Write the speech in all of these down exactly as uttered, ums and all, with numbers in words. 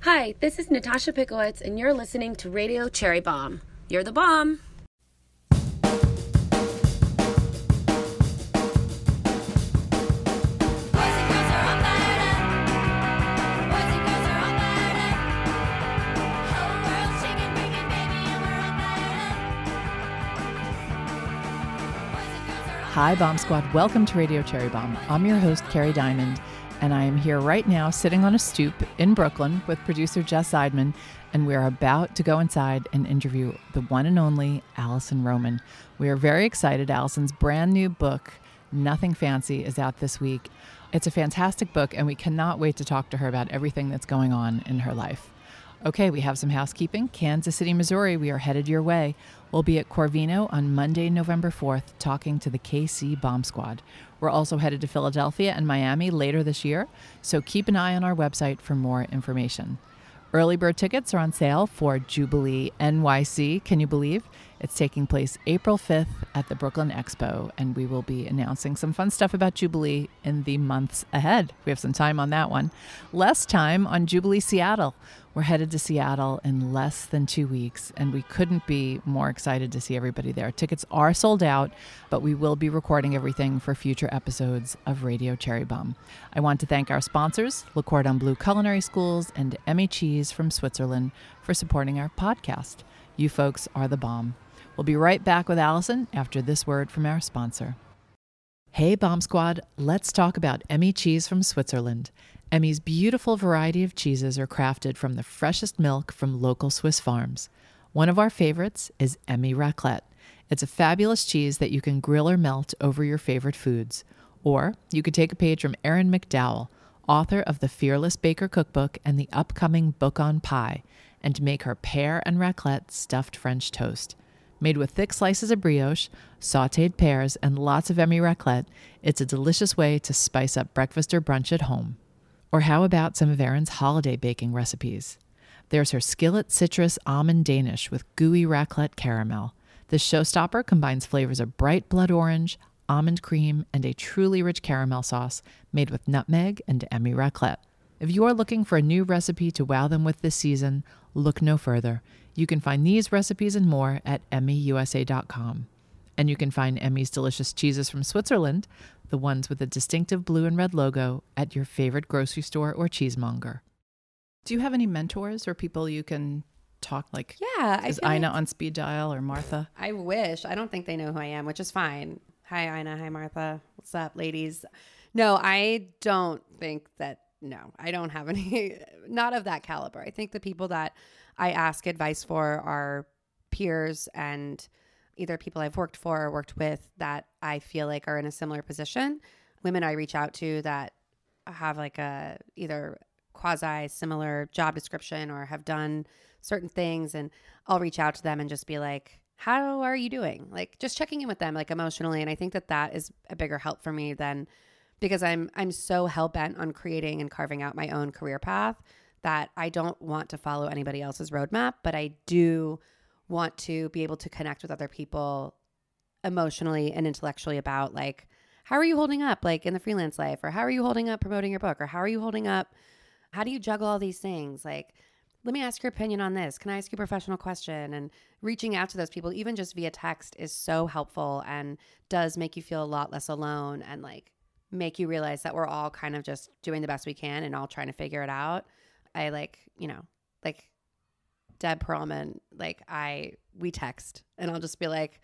Hi, this is Natasha Pikowitz, and you're listening to Radio Cherry Bomb. You're the bomb. Hi, Bomb Squad. Welcome to Radio Cherry Bomb. I'm your host, Carrie Diamond, and I am here right now sitting on a stoop in Brooklyn with producer Jess Seidman, and we're about to go inside and interview the one and only Alison Roman. We are very excited. Alison's brand new book, Nothing Fancy, is out this week. It's a fantastic book, and we cannot wait to talk to her about everything that's going on in her life. Okay, we have some housekeeping. Kansas City, Missouri, we are headed your way. We'll be at Corvino on Monday, November fourth, talking to the K C Bomb Squad. We're also headed to Philadelphia and Miami later this year, so keep an eye on our website for more information. Early bird tickets are on sale for Jubilee N Y C. Can you believe? It's taking place April fifth at the Brooklyn Expo, and we will be announcing some fun stuff about Jubilee in the months ahead. We have some time on that one. Less time on Jubilee Seattle. We're headed to Seattle in less than two weeks, and we couldn't be more excited to see everybody there. Tickets are sold out, but we will be recording everything for future episodes of Radio Cherry Bomb. I want to thank our sponsors, Le Cordon Bleu Culinary Schools and Emmy Cheese from Switzerland, for supporting our podcast. You folks are the bomb. We'll be right back with Alison after this word from our sponsor. Hey, Bomb Squad, let's talk about Emmy Cheese from Switzerland. Emmy's beautiful variety of cheeses are crafted from the freshest milk from local Swiss farms. One of our favorites is Emmy Raclette. It's a fabulous cheese that you can grill or melt over your favorite foods. Or you could take a page from Erin McDowell, author of the Fearless Baker Cookbook and the upcoming book on pie, and make her pear and raclette stuffed French toast. Made with thick slices of brioche, sautéed pears, and lots of Emmy raclette, it's a delicious way to spice up breakfast or brunch at home. Or how about some of Erin's holiday baking recipes? There's her skillet citrus almond Danish with gooey raclette caramel. This showstopper combines flavors of bright blood orange, almond cream, and a truly rich caramel sauce made with nutmeg and Emmy raclette. If you are looking for a new recipe to wow them with this season, look no further. You can find these recipes and more at emmy u s a dot com. And you can find Emmy's delicious cheeses from Switzerland, the ones with a distinctive blue and red logo, at your favorite grocery store or cheesemonger. Do you have any mentors or people you can talk like? Yeah. I is feel Ina like on speed dial or Martha? I wish. I don't think they know who I am, which is fine. Hi, Ina. Hi, Martha. What's up, ladies? No, I don't think that, no, I don't have any, not of that caliber. I think the people that I ask advice for are peers and either people I've worked for or worked with that I feel like are in a similar position. Women I reach out to that have like a either quasi similar job description or have done certain things, and I'll reach out to them and just be like, how are you doing? Like just checking in with them like emotionally. And I think that that is a bigger help for me than, because I'm I'm so hell-bent on creating and carving out my own career path that I don't want to follow anybody else's roadmap, but I do want to be able to connect with other people emotionally and intellectually about like, how are you holding up like in the freelance life, or how are you holding up promoting your book, or how are you holding up, how do you juggle all these things? Like, let me ask your opinion on this. Can I ask you a professional question? And reaching out to those people, even just via text, is so helpful and does make you feel a lot less alone and like make you realize that we're all kind of just doing the best we can and all trying to figure it out. I like, you know, like Deb Perlman, like I, we text and I'll just be like,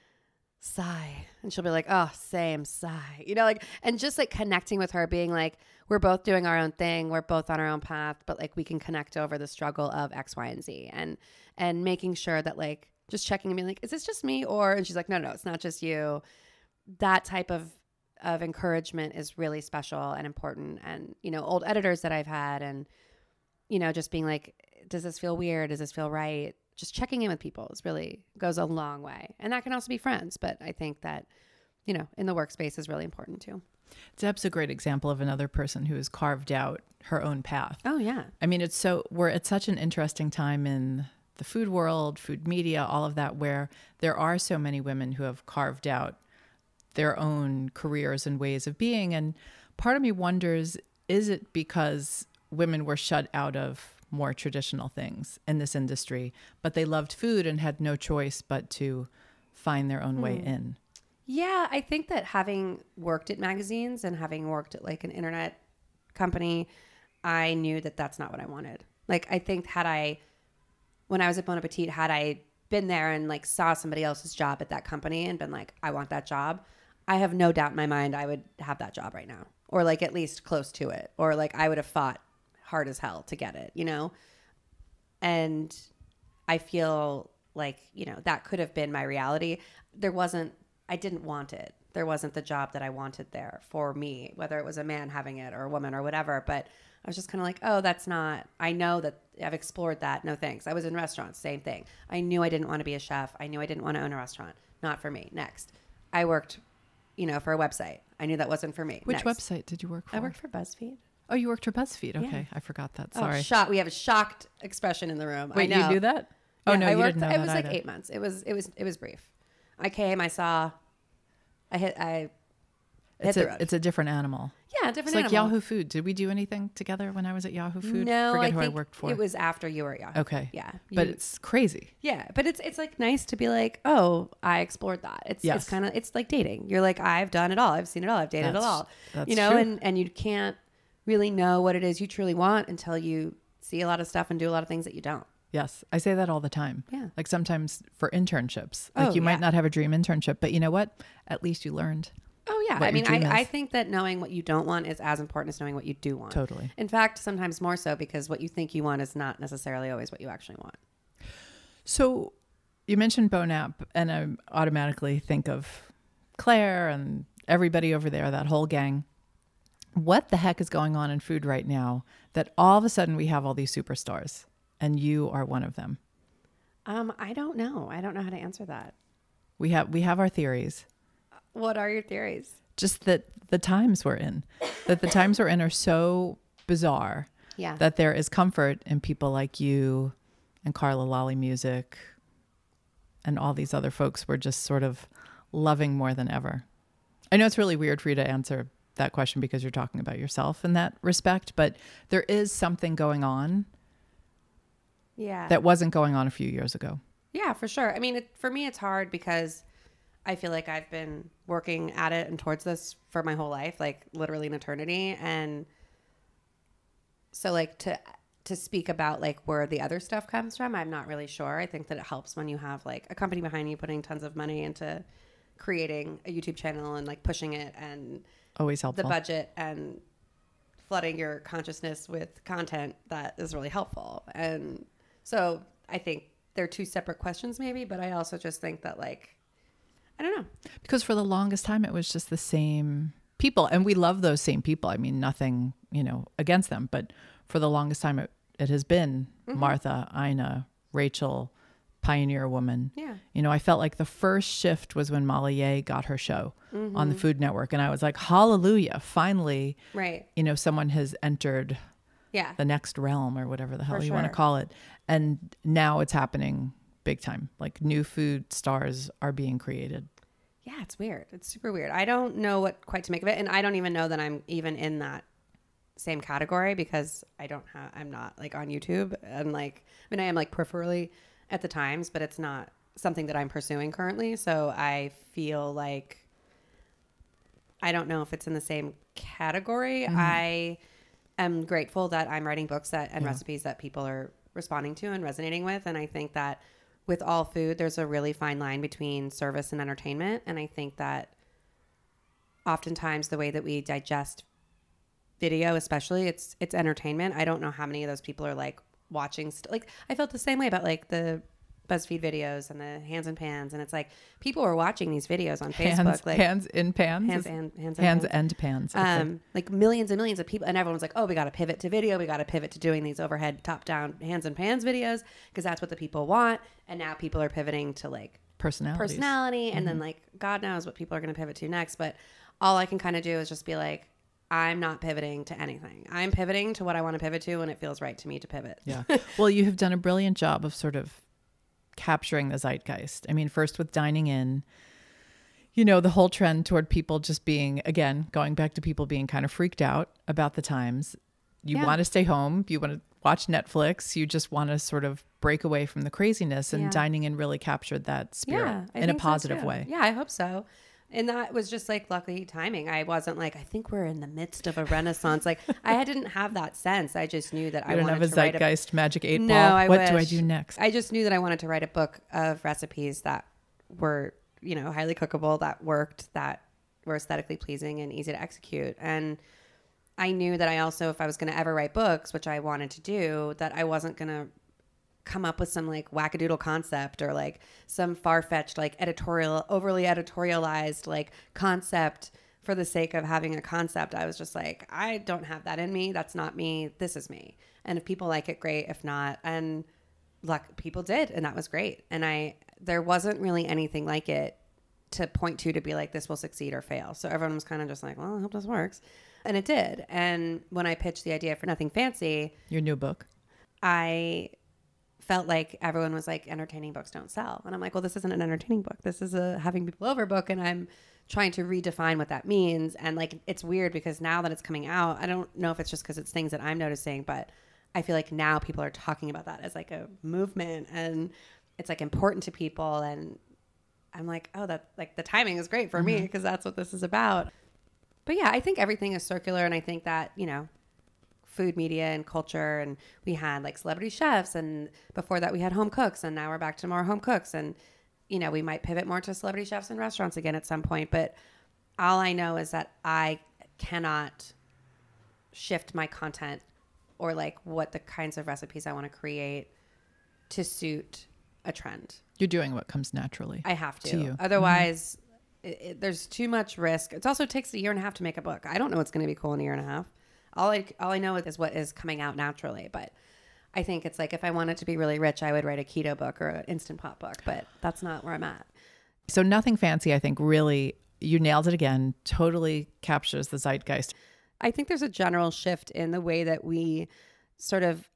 sigh. And she'll be like, oh, same, sigh. You know, like, and just like connecting with her, being like, we're both doing our own thing. We're both on our own path, but like we can connect over the struggle of X, Y, and Z. And, and making sure that like, just checking and being like, is this just me? Or, and she's like, no, no, it's not just you. That type of, of encouragement is really special and important. And, you know, old editors that I've had and, you know, just being like, does this feel weird? Does this feel right? Just checking in with people is really goes a long way. And that can also be friends. But I think that, you know, in the workspace is really important too. Deb's a great example of another person who has carved out her own path. Oh, yeah. I mean, it's so, we're at such an interesting time in the food world, food media, all of that, where there are so many women who have carved out their own careers and ways of being. And part of me wonders, is it because women were shut out of more traditional things in this industry, but they loved food and had no choice but to find their own way in. Yeah, I think that having worked at magazines and having worked at like an internet company, I knew that that's not what I wanted. Like, I think had I, when I was at Bon Appetit, had I been there and like saw somebody else's job at that company and been like, I want that job, I have no doubt in my mind I would have that job right now, or like at least close to it, or like I would have fought hard as hell to get it, you know? And I feel like, you know, that could have been my reality. There wasn't, I didn't want it. There wasn't the job that I wanted there for me, whether it was a man having it or a woman or whatever. But I was just kind of like, oh, that's not, I know that I've explored that. No, thanks. I was in restaurants, same thing. I knew I didn't want to be a chef. I knew I didn't want to own a restaurant. Not for me. Next. I worked, you know, for a website. I knew that wasn't for me. Which Next. website did you work for? I worked for BuzzFeed. Oh, you worked for BuzzFeed. Okay. Yeah. I forgot that. Sorry. Oh, shocked. We have a shocked expression in the room. Wait, I know. you do that? Oh, Yeah, no, I you worked, didn't know It that was like either. eight months. It was, it was, it was brief. I came, I saw, I hit, I hit It's the a, road. it's a different animal. Yeah, different It's like animal. Yahoo Food. Did we do anything together when I was at Yahoo Food? No, Forget I who think I worked for. it was after you were at Yahoo. Okay. Yeah. But You- it's crazy. yeah, but it's it's like nice to be like, oh, I explored that. It's Yes. it's kind of it's like dating. You're like, I've done it all. I've seen it all. I've dated That's- it all. that's you know, true. and and you can't really know what it is you truly want until you see a lot of stuff and do a lot of things that you don't. Yes. I say that all the time. Yeah. Like sometimes for internships, like Oh, you might yeah. not have a dream internship, but you know what? At least you learned. Oh yeah, what I your mean, dream I, I is. think that knowing what you don't want is as important as knowing what you do want. Totally. In fact, sometimes more so, because what you think you want is not necessarily always what you actually want. So you mentioned Bonap, and I automatically think of Claire and everybody over there, that whole gang. What the heck is going on in food right now that all of a sudden we have all these superstars and you are one of them? Um, I don't know. I don't know how to answer that. We have we have our theories. What are your theories? Just that the times we're in, that the times we're in are so bizarre Yeah. that there is comfort in people like you and Carla Lolly Music and all these other folks we're just sort of loving more than ever. I know it's really weird for you to answer that question because you're talking about yourself in that respect, but there is something going on yeah. that wasn't going on a few years ago. Yeah, for sure. I mean, it, for me, it's hard because I feel like I've been working at it and towards this for my whole life, like literally an eternity. And so like to, to speak about like where the other stuff comes from, I'm not really sure. I think that it helps when you have like a company behind you putting tons of money into creating a YouTube channel and like pushing it, and Always the helpful. budget and flooding your consciousness with content that is really helpful. And so I think they're two separate questions maybe, but I also just think that like, I don't know. Because for the longest time, it was just the same people. And we love those same people. I mean, nothing, you know, against them. But for the longest time, it, it has been Mm-hmm. Martha, Ina, Rachel, Pioneer Woman. Yeah. You know, I felt like the first shift was when Molly Ye got her show Mm-hmm. on the Food Network. And I was like, hallelujah, finally, Right. you know, someone has entered Yeah. the next realm or whatever the hell For you want to sure. call it. And now it's happening big time. Like new food stars are being created. Yeah. It's weird. It's super weird. I don't know what quite to make of it. And I don't even know that I'm even in that same category because I don't have, I'm not like on YouTube and like, I mean, I am like peripherally at the Times, but it's not something that I'm pursuing currently. So I feel like I don't know if it's in the same category. Mm-hmm. I am grateful that I'm writing books that and Yeah. recipes that people are responding to and resonating with. And I think that with all food, there's a really fine line between service and entertainment. And I think that oftentimes the way that we digest video, especially, it's it's entertainment. I don't know how many of those people are like watching. St- like I felt the same way about like the BuzzFeed videos and the hands and pans, and it's like people were watching these videos on Facebook, Hands, like hands in pans. hands Is- and hands and hands pans. and pans. Okay. Um, like millions and millions of people, and everyone was like, "Oh, we got to pivot to video. We got to pivot to doing these overhead, top-down hands and pans videos because that's what the people want." And now people are pivoting to like Personalities. personality, and Mm-hmm. then like God knows what people are going to pivot to next. But all I can kind of do is just be like, I'm not pivoting to anything. I'm pivoting to what I want to pivot to when it feels right to me to pivot. Yeah. Well, you have done a brilliant job of sort of capturing the zeitgeist. I mean, first with dining in, you know, the whole trend toward people just being, again, going back to people being kind of freaked out about the times. you Yeah. want to stay home, you want to watch Netflix, you just want to sort of break away from the craziness, and Yeah. dining in really captured that spirit Yeah, I in a think so, positive too. way. Yeah, I hope so. And that was just like lucky timing. I wasn't like, I think we're in the midst of a renaissance. Like I didn't have that sense. I just knew that I You don't wanted have a to write a zeitgeist magic eight No, ball. I what do I wish. do next? I just knew that I wanted to write a book of recipes that were, you know, highly cookable, that worked, that were aesthetically pleasing and easy to execute. And I knew that I also, if I was going to ever write books, which I wanted to do, that I wasn't going to come up with some like wackadoodle concept or like some far-fetched like editorial, overly editorialized like concept for the sake of having a concept. I was just like, I don't have that in me. That's not me. This is me. And if people like it, great. If not, and luck, people did, and that was great. And I, there wasn't really anything like it to point to to be like, this will succeed or fail. So everyone was kind of just like, well, I hope this works. And it did. And when I pitched the idea for Nothing Fancy, Your new book. I felt like everyone was like, entertaining books don't sell. And I'm like, well, this isn't an entertaining book. This is a having people over book. And I'm trying to redefine what that means. And like, it's weird because now that it's coming out, I don't know if it's just because it's things that I'm noticing, but I feel like now people are talking about that as like a movement and it's like important to people. And I'm like, oh, that like the timing is great for Mm-hmm. me because that's what this is about. But yeah, I think everything is circular. And I think that, you know, food media and culture, and we had like celebrity chefs, and before that we had home cooks, and now we're back to more home cooks, and you know we might pivot more to celebrity chefs and restaurants again at some point. But all I know is that I cannot shift my content or like what the kinds of recipes I want to create to suit a trend. You're doing what comes naturally. I have to, to you. otherwise mm-hmm. it, it, there's too much risk. It also takes a year and a half to make a book. I don't know what's going to be cool in a year and a half. All I, all I know is what is coming out naturally. But I think it's like if I wanted to be really rich, I would write a keto book or an Instant Pot book. But that's not where I'm at. So Nothing Fancy, I think really, you nailed it again, totally captures the zeitgeist. I think there's a general shift in the way that we sort of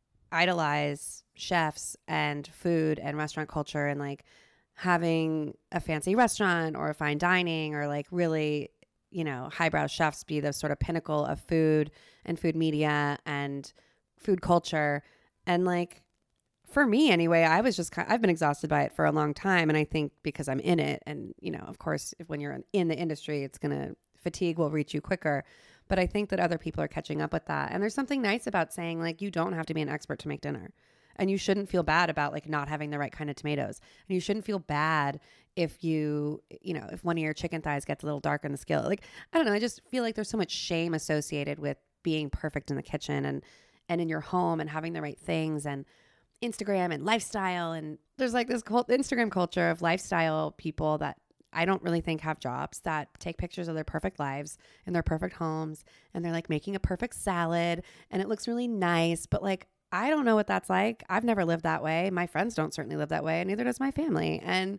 idolize chefs and food and restaurant culture, and like having a fancy restaurant or a fine dining or like really, you know, highbrow chefs be the sort of pinnacle of food and food media and food culture. And like, for me anyway, I was just, I've been exhausted by it for a long time. And I think because I'm in it, and, you know, of course, if when you're in the industry, it's going to, fatigue will reach you quicker. But I think that other people are catching up with that. And there's something nice about saying like, you don't have to be an expert to make dinner. And you shouldn't feel bad about like not having the right kind of tomatoes. And you shouldn't feel bad if you, you know, if one of your chicken thighs gets a little dark on the skillet. Like, I don't know. I just feel like there's so much shame associated with being perfect in the kitchen and, and in your home and having the right things and Instagram and lifestyle. And there's like this cult, Instagram culture of lifestyle people that I don't really think have jobs, that take pictures of their perfect lives and their perfect homes. And they're like making a perfect salad and it looks really nice. But like, I don't know what that's like. I've never lived that way. My friends don't certainly live that way, and neither does my family. And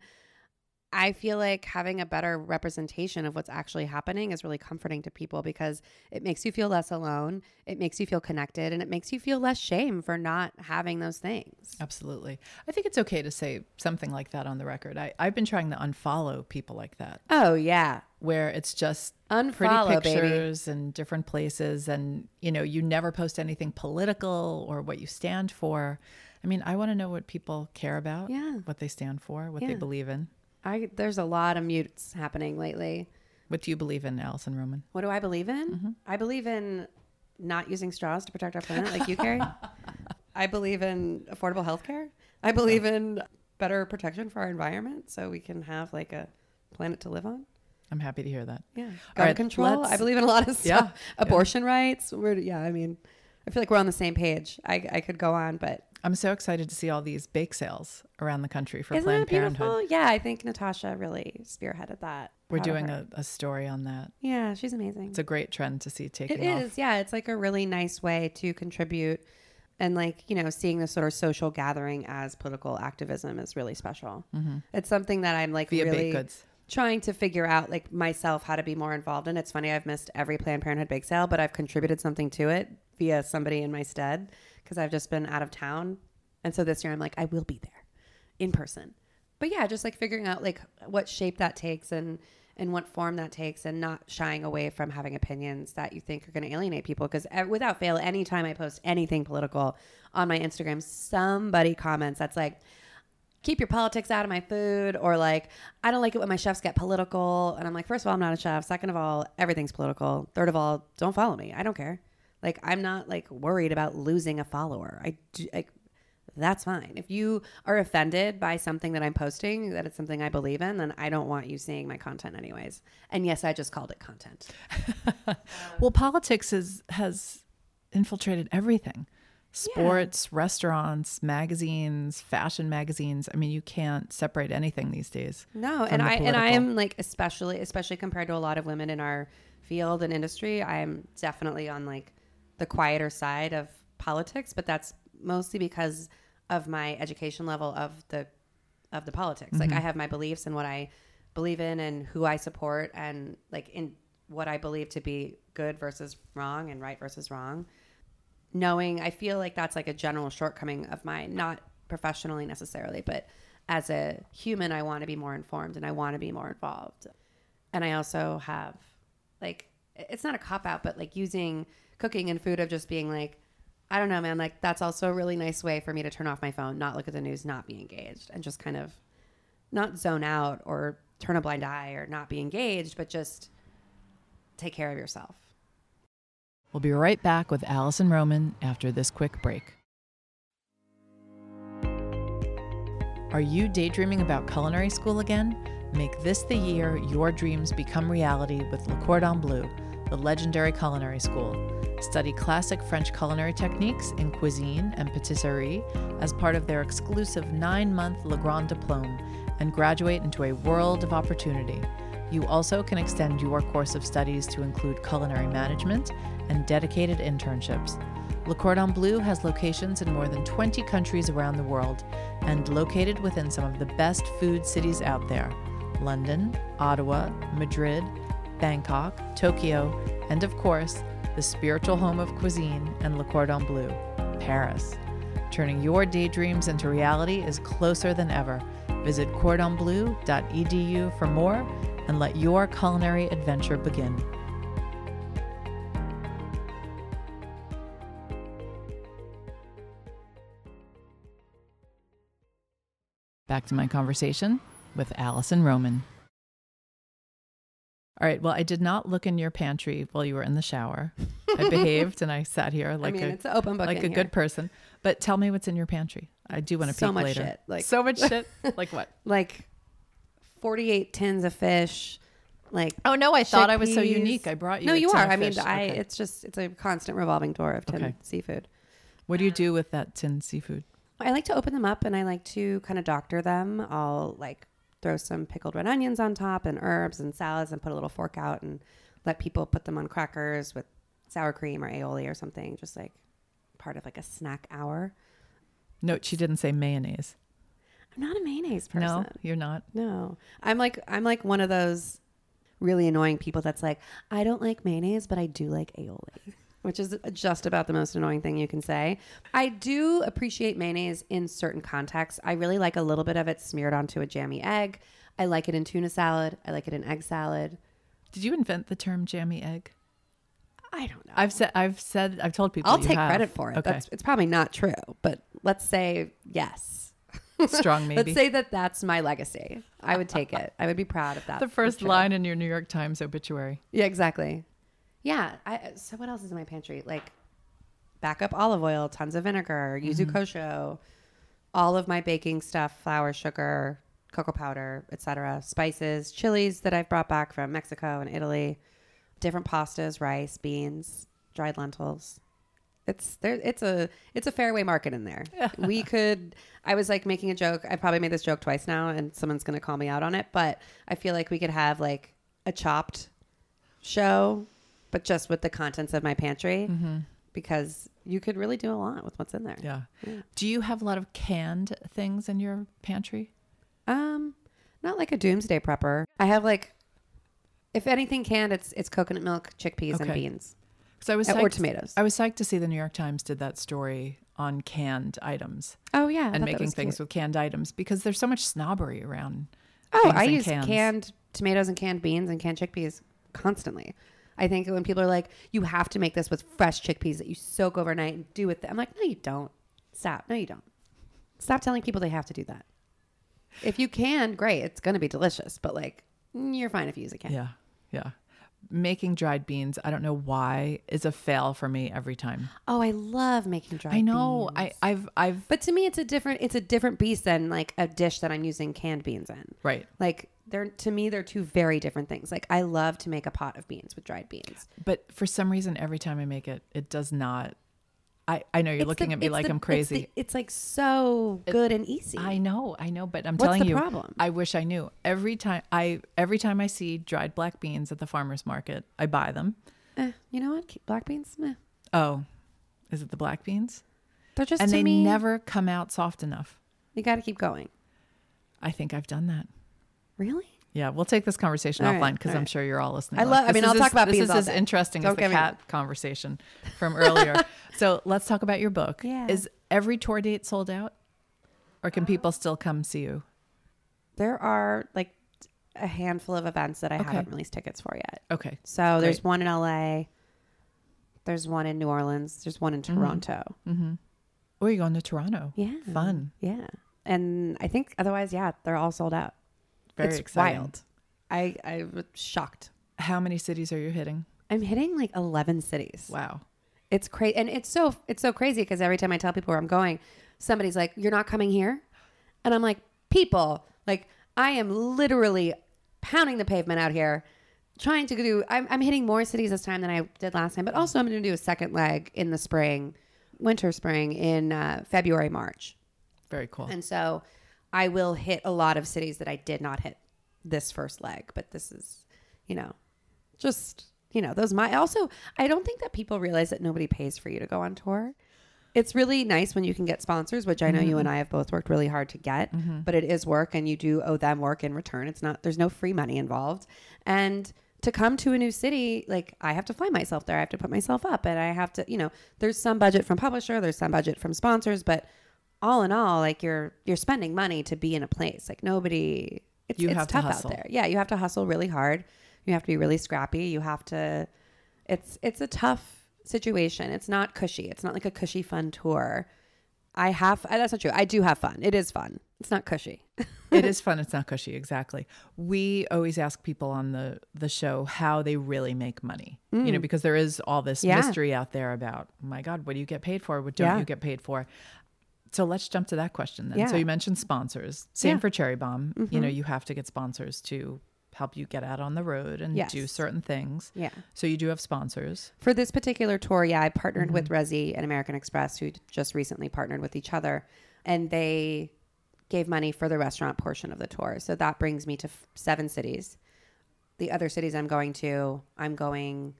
I feel like having a better representation of what's actually happening is really comforting to people because it makes you feel less alone. It makes you feel connected, and it makes you feel less shame for not having those things. Absolutely. I think it's okay to say something like that on the record. I, I've been trying to unfollow people like that. Oh, yeah. Where it's just Unfollow, pretty pictures baby. And different places. And, you know, you never post anything political or what you stand for. I mean, I want to know what people care about, yeah. what they stand for, what yeah. they believe in. I There's a lot of mutes happening lately. What do you believe in, Allison Roman? What do I believe in? Mm-hmm. I believe in not using straws to protect our planet like you, Carrie. I believe in affordable healthcare. I believe in better protection for our environment so we can have like a planet to live on. I'm happy to hear that. Yeah. All Gun right, control. let's- I believe in a lot of stuff. Yeah. Abortion rights. We're, yeah, I mean, I feel like we're on the same page. I, I could go on, but I'm so excited to see all these bake sales around the country for isn't Planned that beautiful? Parenthood. Yeah, I think Natasha really spearheaded that. We're Proud of doing her. a, a story on that. Yeah, she's amazing. It's a great trend to see taking It off. is, yeah. It's like a really nice way to contribute, and like, you know, seeing this sort of social gathering as political activism is really special. Mm-hmm. It's something that I'm like Via really baked goods. trying to figure out like myself how to be more involved in. It's funny, I've missed every Planned Parenthood bake sale, but I've contributed something to it via somebody in my stead because I've just been out of town. And so this year I'm like, I will be there in person. But yeah, just like figuring out like what shape that takes and and what form that takes, and not shying away from having opinions that you think are going to alienate people. Because without fail, anytime I post anything political on my Instagram, somebody comments that's like, keep your politics out of my food, or like, I don't like it when my chefs get political. And I'm like, first of all, I'm not a chef. Second of all, everything's political. Third of all, don't follow me. I don't care. Like, I'm not like worried about losing a follower. I do, like, that's fine. If you are offended by something that I'm posting, that it's something I believe in, then I don't want you seeing my content anyways. And yes, I just called it content. Well, politics is, has infiltrated everything. Sports, yeah. Restaurants, magazines, fashion magazines. I mean, you can't separate anything these days. No, and I and I am like, especially especially compared to a lot of women in our field and industry, I am definitely on like the quieter side of politics, but that's mostly because of my education level of the of the politics. Mm-hmm. Like, I have my beliefs and what I believe in and who I support, and like in what I believe to be good versus wrong and right versus wrong. Knowing, I feel like that's like a general shortcoming of mine, not professionally necessarily, but as a human, I want to be more informed and I want to be more involved. And I also have like, it's not a cop out, but like using cooking and food of just being like, I don't know, man, like that's also a really nice way for me to turn off my phone, not look at the news, not be engaged, and just kind of not zone out or turn a blind eye or not be engaged, but just take care of yourself. We'll be right back with Alison Roman after this quick break. Are you daydreaming about culinary school again? Make this the year your dreams become reality with Le Cordon Bleu, the legendary culinary school. Study classic French culinary techniques in cuisine and patisserie as part of their exclusive nine-month Le Grand Diplôme and graduate into a world of opportunity. You also can extend your course of studies to include culinary management and dedicated internships. Le Cordon Bleu has locations in more than twenty countries around the world and located within some of the best food cities out there: London, Ottawa, Madrid, Bangkok, Tokyo, and of course, the spiritual home of cuisine and Le Cordon Bleu, Paris. Turning your daydreams into reality is closer than ever. Visit cordon bleu dot e d u for more and let your culinary adventure begin. Back to my conversation with Alison Roman. All right. Well, I did not look in your pantry while you were in the shower. I behaved and I sat here like I mean, a, it's an open book like in a here. good person. But tell me what's in your pantry. I do want to So peek much later. shit, like- so much shit. Like what? Like forty-eight tins of fish. Like, Oh no, I thought I was so chickpeas. unique. I brought you. No, a you tin are. of I mean, fish. I. Okay. It's just it's a constant revolving door of tin Okay. seafood. What do you do with that tin seafood? I like to open them up and I like to kind of doctor them. I'll like throw some pickled red onions on top and herbs and salads and put a little fork out and let people put them on crackers with sour cream or aioli or something, just like part of like a snack hour. Note, she didn't say mayonnaise. I'm not a mayonnaise person. No, you're not. No. I'm like I'm like one of those really annoying people that's like, I don't like mayonnaise, but I do like aioli, which is just about the most annoying thing you can say. I do appreciate mayonnaise in certain contexts. I really like a little bit of it smeared onto a jammy egg. I like it in tuna salad. I like it in egg salad. Did you invent the term jammy egg? I don't know. I've said, I've said, I've told people. I'll you take have. credit for it. Okay. That's, it's probably not true, but let's say yes. Strong maybe. Let's say that that's my legacy. I would take it. I would be proud of that. The first true. line in your New York Times obituary. Yeah, exactly. Yeah. I, so what else is in my pantry? Like backup olive oil, tons of vinegar, yuzu Mm-hmm. kosho, all of my baking stuff, flour, sugar, cocoa powder, et cetera, spices, chilies that I've brought back from Mexico and Italy, different pastas, rice, beans, dried lentils. It's there. It's a it's a fairway market in there. We could. I was like making a joke. I probably made this joke twice now, and someone's gonna call me out on it. But I feel like we could have like a Chopped show, but just with the contents of my pantry, Mm-hmm. because you could really do a lot with what's in there. Yeah. Yeah. Do you have a lot of canned things in your pantry? Um, not like a doomsday prepper. I have like, if anything canned, it's it's coconut milk, chickpeas, and Okay. beans, So I was Uh, psyched, or tomatoes. I was psyched to see the New York Times did that story on canned items Oh yeah, I and thought that making was things cute. with canned items because there's so much snobbery around. Oh, things I in use cans. canned tomatoes and canned beans and canned chickpeas constantly. I think when people are like, you have to make this with fresh chickpeas that you soak overnight and do with them. I'm like, no, you don't. Stop. No, you don't. Stop telling people they have to do that. If you can, great. It's going to be delicious. But like, you're fine if you use a can. Yeah. Yeah. Making dried beans, I don't know why, is a fail for me every time. Oh, I love making dried I know. beans. I, I've, I've, But to me, it's a different, it's a different beast than like a dish that I'm using canned beans in. right. Like they're, to me, they're two very different things. Like I love to make a pot of beans with dried beans. But for some reason, every time I make it, it does not. I, I know you're It's looking the- at me it's like the- I'm crazy. It's, the, it's like so good and easy. I know, I know, but I'm What's telling the you, problem? I wish I knew. Every time I, every time I see dried black beans at the farmer's market, I buy them. Eh, you know what? Black beans, meh. Oh, is it the black beans? They're just And to they me, never come out soft enough. You got to keep going. I think I've done that. Really? Yeah, we'll take this conversation All right, offline because all I'm right. sure you're all listening. I love- I This mean, is I'll as- talk about this beans is all as day. interesting Don't as the get me cat conversation from earlier. So let's talk about your book. Yeah. Is every tour date sold out, or can people still come see you? There are like a handful of events that I Okay. haven't released tickets for yet. Okay. So there's Great. one in L A. There's one in New Orleans. There's one in Toronto. Mm-hmm. Oh, you're going to Toronto. Yeah. Fun. Yeah. And I think otherwise, yeah, they're all sold out. Very it's exciting. wild. I, I was shocked. How many cities are you hitting? I'm hitting like eleven cities. Wow. It's crazy. And it's so, it's so crazy because every time I tell people where I'm going, somebody's like, you're not coming here? And I'm like, people, like I am literally pounding the pavement out here trying to do, I'm, I'm hitting more cities this time than I did last time, but also I'm going to do a second leg in the spring, winter, spring in uh, February, March. Very cool. And so I will hit a lot of cities that I did not hit this first leg, but this is, you know, just, you know, those my also, I don't think that people realize that nobody pays for you to go on tour. It's really nice when you can get sponsors, which I know Mm-hmm. you and I have both worked really hard to get, mm-hmm. but it is work and you do owe them work in return. It's not, there's no free money involved. And to come to a new city, like I have to fly myself there. I have to put myself up and I have to, you know, there's some budget from publisher, there's some budget from sponsors, but all in all, like you're, you're spending money to be in a place. Like nobody, it's, You it's have to tough hustle. out there. Yeah. You have to hustle really hard. You have to be really scrappy. You have to, it's, it's a tough situation. It's not cushy. It's not like a cushy, fun tour. I have, that's not true. I do have fun. It is fun. It's not cushy. It is fun. It's not cushy. Exactly. We always ask people on the, the show how they really make money, you know, because there is all this Yeah. mystery out there about, oh my God, what do you get paid for? What don't Yeah. you get paid for? So let's jump to that question then. Yeah. So you mentioned sponsors. Same Yeah. for Cherry Bomb. You know, you have to get sponsors to help you get out on the road and Yes. do certain things. Yeah. So you do have sponsors. For this particular tour, yeah, I partnered with Resi and American Express, who just recently partnered with each other, and they gave money for the restaurant portion of the tour. So that brings me to f- seven cities. The other cities I'm going to, I'm going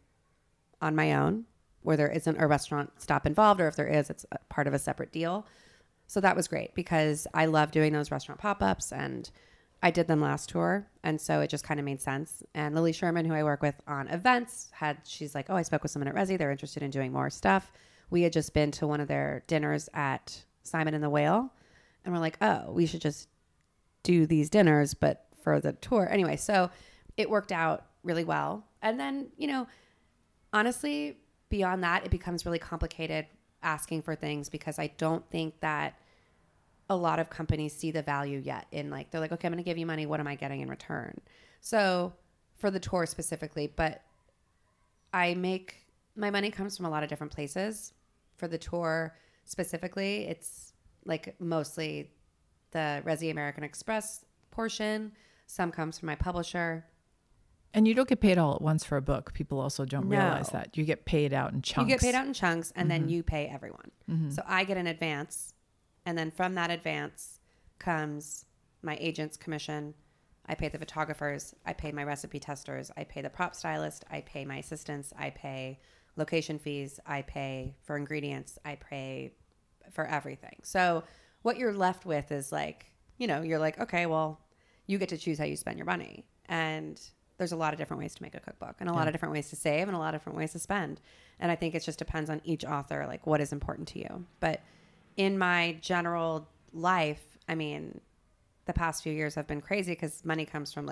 on my own, where there isn't a restaurant stop involved, or if there is, it's a part of a separate deal. So that was great because I love doing those restaurant pop-ups, and I did them last tour. And so it just kind of made sense. And Lily Sherman, who I work with on events, had, she's like, oh, I spoke with someone at Resi. They're interested in doing more stuff. We had just been to one of their dinners at Simon and the Whale. And we're like, oh, we should just do these dinners, but for the tour. Anyway, so it worked out really well. And then, you know, honestly, beyond that, it becomes really complicated asking for things because I don't think that a lot of companies see the value yet in like, they're like, okay, I'm going to give you money. What am I getting in return? So for the tour specifically, but I make, my money comes from a lot of different places. For the tour specifically, it's like mostly the Resi American Express portion. Some comes from my publisher. And you don't get paid all at once for a book. People also don't No. realize that. You get paid out in chunks. You get paid out in chunks and then you pay everyone. So I get an advance. And then from that advance comes my agent's commission. I pay the photographers. I pay my recipe testers. I pay the prop stylist. I pay my assistants. I pay location fees. I pay for ingredients. I pay for everything. So what you're left with is like, you know, you're like, okay, well, you get to choose how you spend your money. And there's a lot of different ways to make a cookbook and a lot of different ways to save and a lot of different ways to spend. And I think it just depends on each author, like what is important to you. But in my general life, I mean, the past few years have been crazy because money comes from like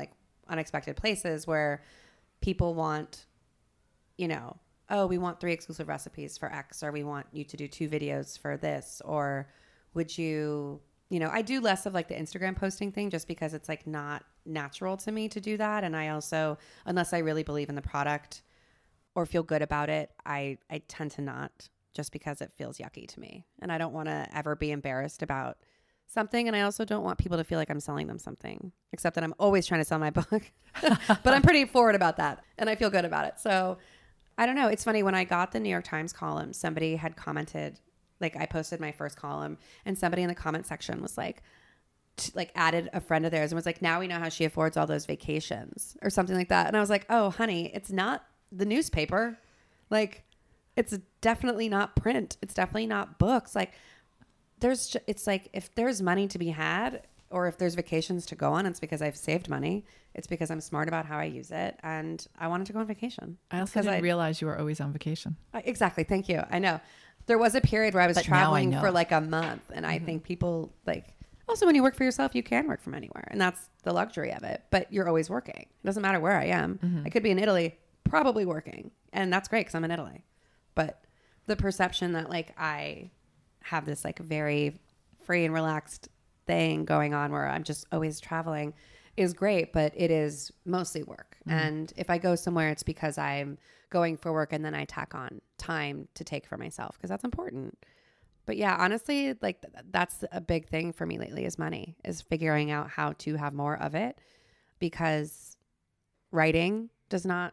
unexpected places where people want, you know, oh, we want three exclusive recipes for X, or we want you to do two videos for this, or would you, you know, I do less of like the Instagram posting thing just because it's like not natural to me to do that. And I also, unless I really believe in the product or feel good about it, I, I tend to not, just because it feels yucky to me. And I don't want to ever be embarrassed about something. And I also don't want people to feel like I'm selling them something, except that I'm always trying to sell my book. But I'm pretty forward about that. And I feel good about it. So I don't know. It's funny. When I got the New York Times column, somebody had commented, like I posted my first column and somebody in the comment section was like, t- like added a friend of theirs and was like, now we know how she affords all those vacations or something like that. And I was like, oh, honey, it's not the newspaper. Like, it's definitely not print. It's definitely not books. Like, there's, it's like, if there's money to be had, or if there's vacations to go on, it's because I've saved money. It's because I'm smart about how I use it. And I wanted to go on vacation. I also didn't I, realize you were always on vacation. I, exactly. Thank you. I know. There was a period where I was but traveling I for like a month. And mm-hmm. I think people like, also when you work for yourself, you can work from anywhere. And that's the luxury of it. But you're always working. It doesn't matter where I am. Mm-hmm. I could be in Italy, probably working. And that's great because I'm in Italy. But the perception that like I have this like very free and relaxed thing going on where I'm just always traveling is great, but it is mostly work. Mm-hmm. And if I go somewhere, it's because I'm going for work and then I tack on time to take for myself because that's important. But yeah, honestly, like th- that's a big thing for me lately is money, is figuring out how to have more of it, because writing does not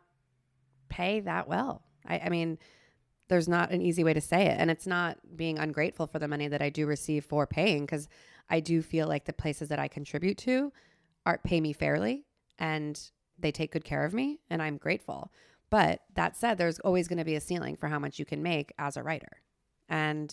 pay that well. I, I mean, there's not an easy way to say it. And it's not being ungrateful for the money that I do receive for paying, because I do feel like the places that I contribute to are pay me fairly and they take good care of me, and I'm grateful. But that said, there's always going to be a ceiling for how much you can make as a writer. And,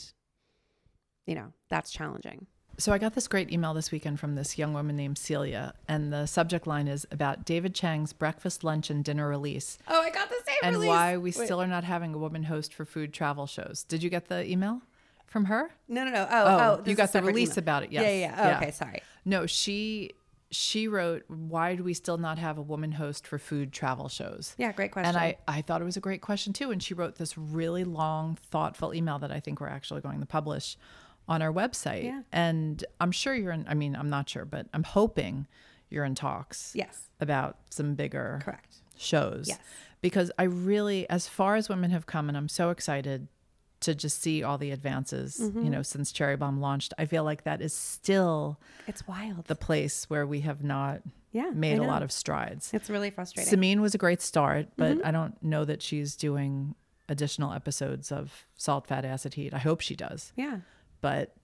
you know, that's challenging. So I got this great email this weekend from this young woman named Celia, and the subject line is about David Chang's breakfast, lunch, and dinner release. Oh, I got the same and release. And why we Wait. still are not having a woman host for food travel shows. Did you get the email from her? No, no, no. Oh, oh, oh you got the release email. about it. Yes. Yeah, yeah, yeah. Oh, yeah. okay, sorry. No, she she wrote, why do we still not have a woman host for food travel shows? Yeah, great question. And I, I thought it was a great question too. And she wrote this really long, thoughtful email that I think we're actually going to publish on our website. Yeah. And I'm sure you're in, I mean, I'm not sure, but I'm hoping you're in talks yes. about some bigger Correct. shows. Yes. Because I really, as far as women have come, and I'm so excited to just see all the advances, mm-hmm. you know, since Cherry Bomb launched, I feel like that is still it's wild. The place where we have not yeah, made a lot of strides. It's really frustrating. Samin was a great start, but mm-hmm. I don't know that she's doing additional episodes of Salt, Fat, Acid, Heat. I hope she does. Yeah. But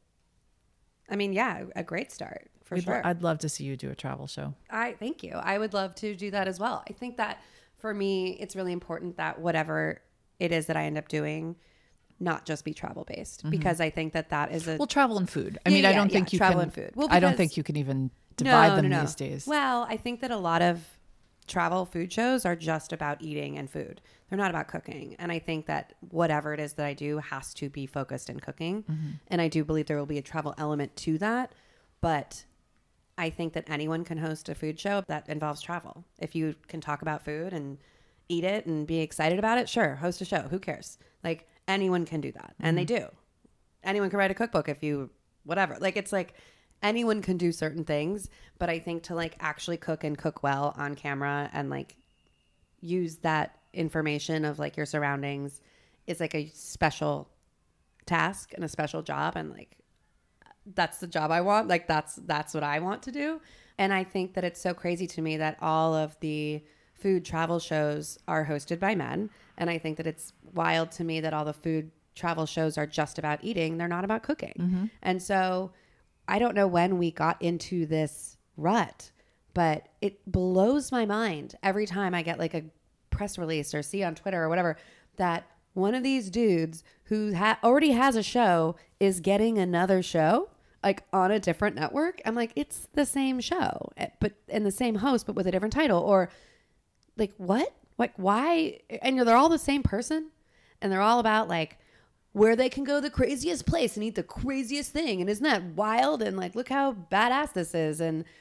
I mean, yeah, a great start for We'd sure. Lo- I'd love to see you do a travel show. I thank you. I would love to do that as well. I think that for me, it's really important that whatever it is that I end up doing, not just be travel based, mm-hmm. because I think that that is a well, travel and food. I yeah, mean, yeah, I don't yeah, think you travel can. And food. Well, I don't think you can even divide no, them no, no. these days. Well, I think that a lot of travel food shows are just about eating and food. They're not about cooking. And I think that whatever it is that I do has to be focused in cooking. Mm-hmm. And I do believe there will be a travel element to that. But I think that anyone can host a food show that involves travel. If you can talk about food and eat it and be excited about it, sure, host a show. Who cares? Like, anyone can do that. Mm-hmm. And they do. Anyone can write a cookbook if you, whatever. Like, it's like anyone can do certain things. But I think to like actually cook and cook well on camera and like use that information of like your surroundings is like a special task and a special job. And like, that's the job I want. Like, that's, that's what I want to do. And I think that it's so crazy to me that all of the food travel shows are hosted by men. And I think that it's wild to me that all the food travel shows are just about eating. They're not about cooking. Mm-hmm. And so I don't know when we got into this rut, but it blows my mind every time I get like a press release or see on Twitter or whatever that one of these dudes who ha- already has a show is getting another show like on a different network. I'm like, it's the same show, but and the same host, but with a different title. Or like, what? Like, why? And they're all the same person, and they're all about like where they can go the craziest place and eat the craziest thing. And isn't that wild? And like, look how badass this is. And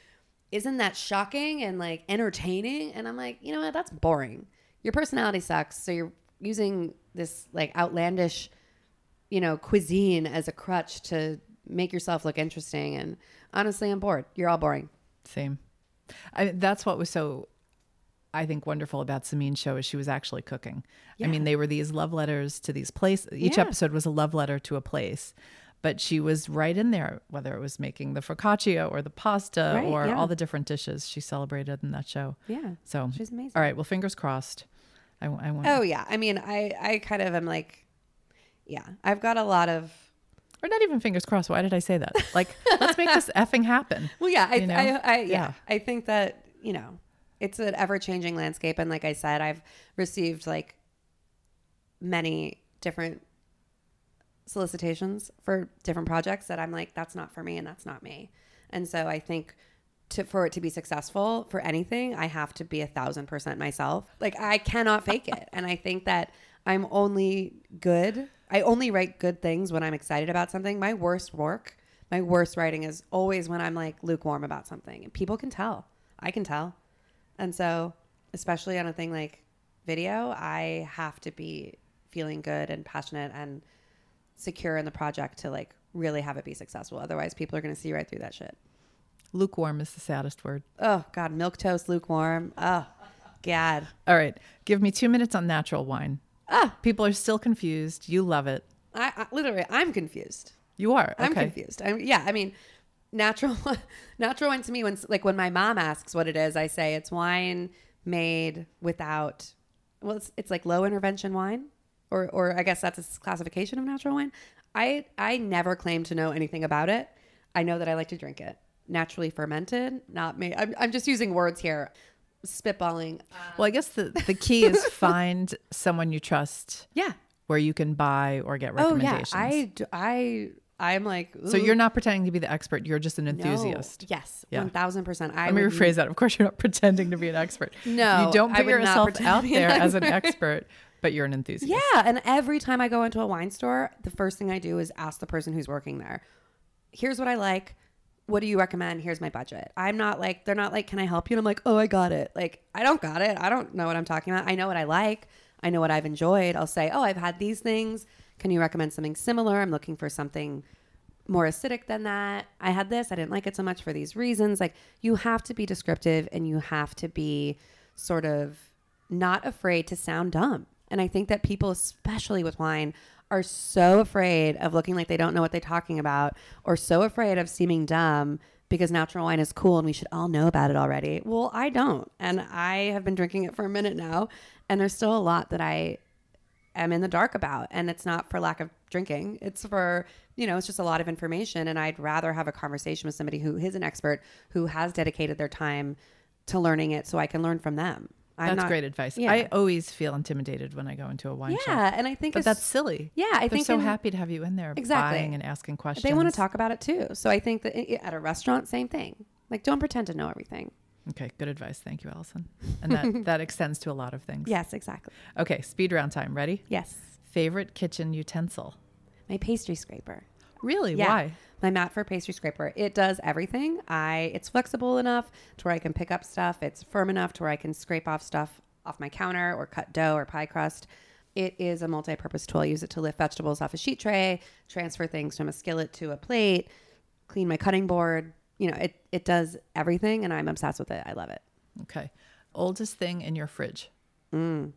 isn't that shocking and like entertaining? And I'm like, you know what? That's boring. Your personality sucks. So you're using this like outlandish, you know, cuisine as a crutch to make yourself look interesting. And honestly, I'm bored. You're all boring. Same. I, that's what was so, I think, wonderful about Samin's show is she was actually cooking. Yeah. I mean, they were these love letters to these places. Each Yeah. episode was a love letter to a place, but she was right in there, whether it was making the focaccia or the pasta Right, or yeah. all the different dishes she celebrated in that show. Yeah. So She's amazing. All right. Well, fingers crossed. I, I want. Oh yeah. I mean, I, I kind of am like, yeah, I've got a lot of, Or not even fingers crossed. Why did I say that? Like, let's make this effing happen. well, yeah, I, You know? I, I, yeah, Yeah. I think that, you know, it's an ever changing landscape. And like I said, I've received like many different solicitations for different projects that I'm like, that's not for me and that's not me. And so I think to, for it to be successful for anything, I have to be a thousand percent myself. Like I cannot fake it. And I think that I'm only good. I only write good things when I'm excited about something. My worst work, my worst writing is always when I'm like lukewarm about something, and people can tell. I can tell. And so, especially on a thing like video, I have to be feeling good and passionate and secure in the project to like really have it be successful. Otherwise, people are going to see right through that shit. Lukewarm is the saddest word. Oh God, milquetoast, lukewarm. Oh God. All right. Give me two minutes on natural wine. Ah, People are still confused. You love it. I, I literally, I'm confused. You are. I'm okay. confused. I'm, yeah, I mean, natural, natural wine to me. When like when my mom asks what it is, I say it's wine made without. Well, it's it's like low intervention wine, or or I guess that's a classification of natural wine. I I never claim to know anything about it. I know that I like to drink it. Naturally fermented, not made. I'm I'm just using words here, spitballing. Well, I guess the, the key is find someone you trust Yeah. where you can buy or get Oh yeah. recommendations. I d- I I'm like. So ooh, you're not pretending to be the expert. You're just an no. enthusiast. Yes. Yeah. One thousand percent. I Let me would rephrase that. Of course, you're not pretending to be an expert. No, You don't I put would not yourself pretend to out be an there as an expert. expert, but you're an enthusiast. Yeah, and every time I go into a wine store, the first thing I do is ask the person who's working there, here's what I like. What do you recommend? Here's my budget. I'm not like, they're not like, can I help you? And I'm like, oh, I got it. Like, I don't got it. I don't know what I'm talking about. I know what I like. I know what I've enjoyed. I'll say, oh, I've had these things. Can you recommend something similar? I'm looking for something more acidic than that. I had this. I didn't like it so much for these reasons. Like, you have to be descriptive and you have to be sort of not afraid to sound dumb. And I think that people, especially with wine, are so afraid of looking like they don't know what they're talking about, or so afraid of seeming dumb because natural wine is cool and we should all know about it already. Well, I don't. And I have been drinking it for a minute now, and there's still a lot that I am in the dark about. And it's not for lack of drinking. It's for, you know, it's just a lot of information. And I'd rather have a conversation with somebody who is an expert, who has dedicated their time to learning it so I can learn from them. I'm That's not, great advice. Yeah. I always feel intimidated when I go into a wine shop. Yeah, and I think But it's, that's silly. yeah, I They're think so in- happy to have you in there Exactly. buying and asking questions. they want to talk about it too. So I think that i- at a restaurant, same thing. Like, don't pretend to know everything. Okay, good advice. Thank you, Allison. And that, that extends to a lot of things. Yes, exactly. Okay, speed round time. Ready? Yes. Favorite kitchen utensil? My pastry scraper. Really? Yeah. Why? My mat for pastry scraper. It does everything. I it's flexible enough to where I can pick up stuff. It's firm enough to where I can scrape off stuff off my counter or cut dough or pie crust. It is a multi-purpose tool. I use it to lift vegetables off a sheet tray, transfer things from a skillet to a plate, clean my cutting board. You know, it it does everything, and I'm obsessed with it. I love it. Okay. Oldest thing in your fridge? Mm.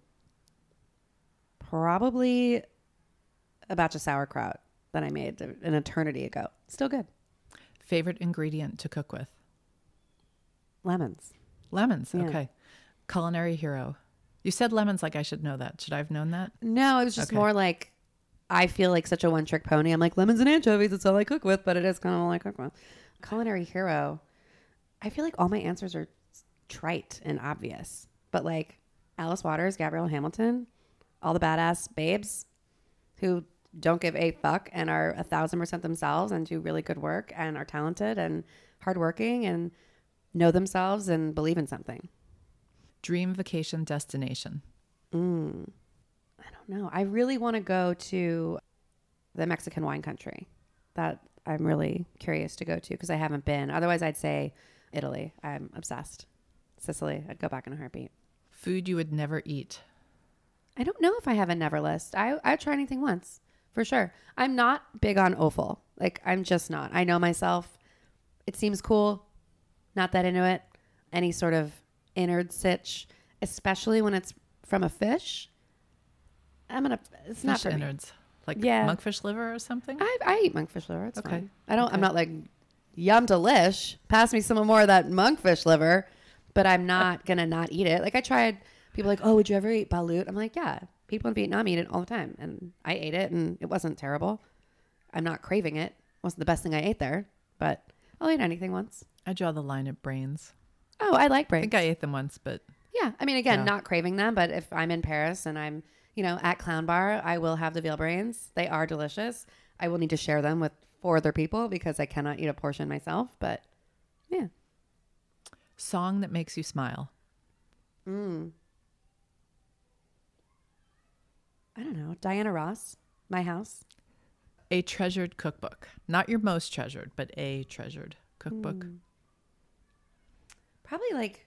Probably a batch of sauerkraut that I made an eternity ago. Still good. Favorite ingredient to cook with? Lemons. Lemons. Yeah. Okay. Culinary hero. You said lemons like I should know that. Should I have known that? No, it was just Okay. more like, I feel like such a one trick pony. I'm like, lemons and anchovies, that's all I cook with, but it is kind of all I cook with. Culinary hero. I feel like all my answers are trite and obvious, but like Alice Waters, Gabrielle Hamilton, all the badass babes who don't give a fuck and are a thousand percent themselves and do really good work and are talented and hardworking and know themselves and believe in something. Dream vacation destination? Mm, I don't know. I really want to go to the Mexican wine country. That I'm really curious to go to because I haven't been. Otherwise, I'd say Italy. I'm obsessed. Sicily, I'd go back in a heartbeat. Food you would never eat. I don't know if I have a never list. I I'd try anything once, for sure. I'm not big on offal. Like, I'm just not. I know myself. It seems cool. Not that into it. Any sort of innard sitch, especially when it's from a fish. I'm gonna. It's Fish not for innards, me. like Yeah. monkfish liver or something. I I eat monkfish liver. It's Okay. fine. I don't. Okay. I'm not like yum delish. Pass me some more of that monkfish liver. But I'm not gonna not eat it. Like, I tried. People are like, oh, would you ever eat balut? I'm like, yeah. People in Vietnam eat it all the time, and I ate it, and it wasn't terrible. I'm not craving it. It wasn't the best thing I ate there, but I'll eat anything once. I draw the line at brains. Oh, I like I brains. think I ate them once, but Yeah. I mean, again, Yeah. not craving them, but if I'm in Paris and I'm, you know, at Clown Bar, I will have the veal brains. They are delicious. I will need to share them with four other people because I cannot eat a portion myself, but yeah. song that makes you smile. Mm. I don't know. Diana Ross, My House. A treasured cookbook. Not your most treasured, but a treasured cookbook. Mm. Probably like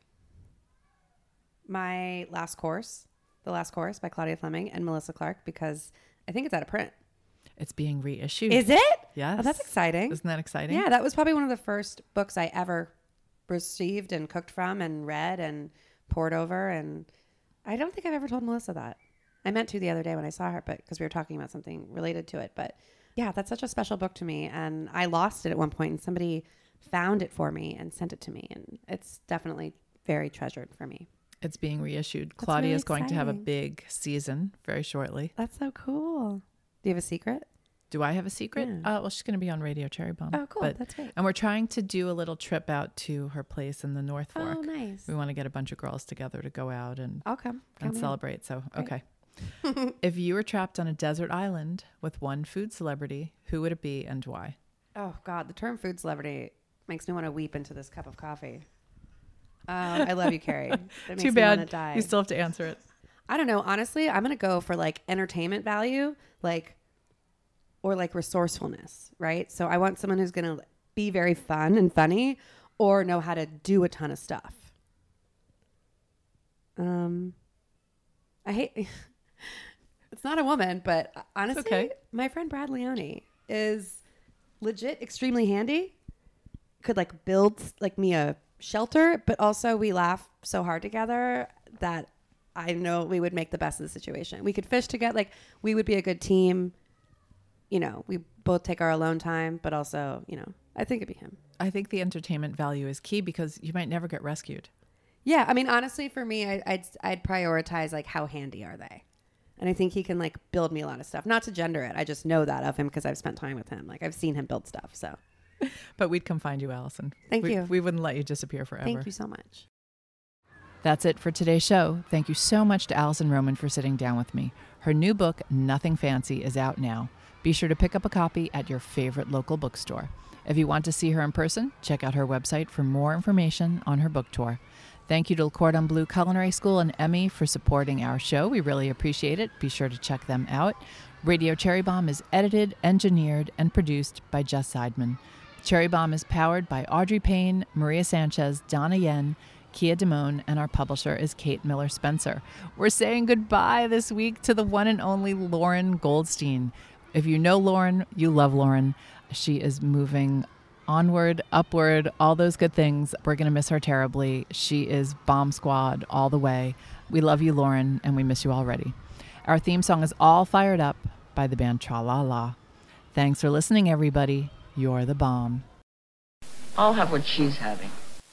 my last course, The Last Course by Claudia Fleming and Melissa Clark, because I think it's out of print. It's being reissued. Is it? Yes. Oh, that's exciting. Isn't that exciting? Yeah, that was probably one of the first books I ever received and cooked from and read and poured over. And I don't think I've ever told Melissa that. I meant to the other day when I saw her, but because we were talking about something related to it. But yeah, that's such a special book to me. And I lost it at one point, and somebody found it for me and sent it to me. And it's definitely very treasured for me. It's being reissued. That's Claudia really is going to have a exciting. big season very shortly. That's so cool. Do you have a secret? Do I have a secret? Yeah. Uh, well, she's going to be on Radio Cherry Bomb. Oh, cool. But- That's great. and we're trying to do a little trip out to her place in the North Fork. Oh, nice. We want to get a bunch of girls together to go out and, I'll come. and Count me in. celebrate. So, Great. okay. If you were trapped on a desert island with one food celebrity, who would it be and why? Oh, God. The term food celebrity makes me want to weep into this cup of coffee. Um, I love you, Carrie. That makes Too me wanna bad. die. You still have to answer it. I don't know. Honestly, I'm going to go for like entertainment value, like, or like resourcefulness, right? So I want someone who's going to be very fun and funny or know how to do a ton of stuff. Um, I hate, it's not a woman, but honestly, okay. my friend Brad Leone is legit extremely handy. Could like build like me a shelter, but also we laugh so hard together that I know we would make the best of the situation. We could fish together. Like, we would be a good team. You know, we both take our alone time, but also, you know, I think it'd be him. I think the entertainment value is key because you might never get rescued. Yeah. I mean, honestly, for me, I, I'd, I'd prioritize like how handy are they? And I think he can like build me a lot of stuff, not to gender it. I just know that of him because I've spent time with him. Like, I've seen him build stuff. So But we'd come find you, Allison. Thank we, you. We wouldn't let you disappear forever. thank you so much. That's it for today's show. Thank you so much to Allison Roman for sitting down with me. Her new book, Nothing Fancy, is out now. Be sure to pick up a copy at your favorite local bookstore. If you want to see her in person, check out her website for more information on her book tour. Thank you to Le Cordon Bleu Culinary School and Emmy for supporting our show. We really appreciate it. Be sure to check them out. Radio Cherry Bomb is edited, engineered, and produced by Jess Seidman. Cherry Bomb is powered by Audrey Payne, Maria Sanchez, Donna Yen, Kia Damone, and our publisher is Kate Miller Spencer. We're saying goodbye this week to the one and only Lauren Goldstein. If you know Lauren, you love Lauren. She is moving onward, upward, all those good things. We're going to miss her terribly. She is Bomb Squad all the way. We love you, Lauren, and we miss you already. Our theme song is All Fired Up by the band Tra La La. Thanks for listening, everybody. You're the bomb. I'll have what she's having.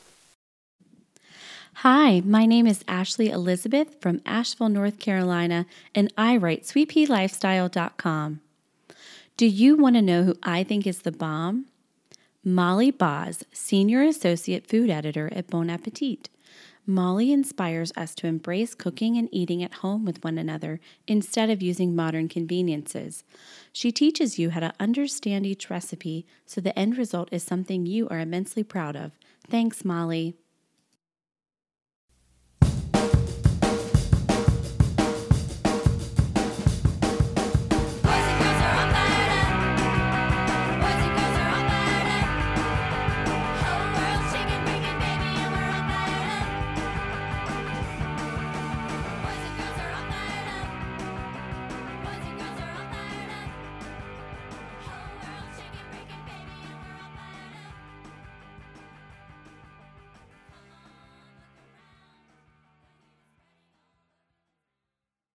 Hi, my name is Ashley Elizabeth from Asheville, North Carolina, and I write sweet pea lifestyle dot com. Do you want to know who I think is the bomb? Molly Boz, Senior Associate Food Editor at Bon Appetit. Molly inspires us to embrace cooking and eating at home with one another instead of using modern conveniences. She teaches you how to understand each recipe so the end result is something you are immensely proud of. Thanks, Molly.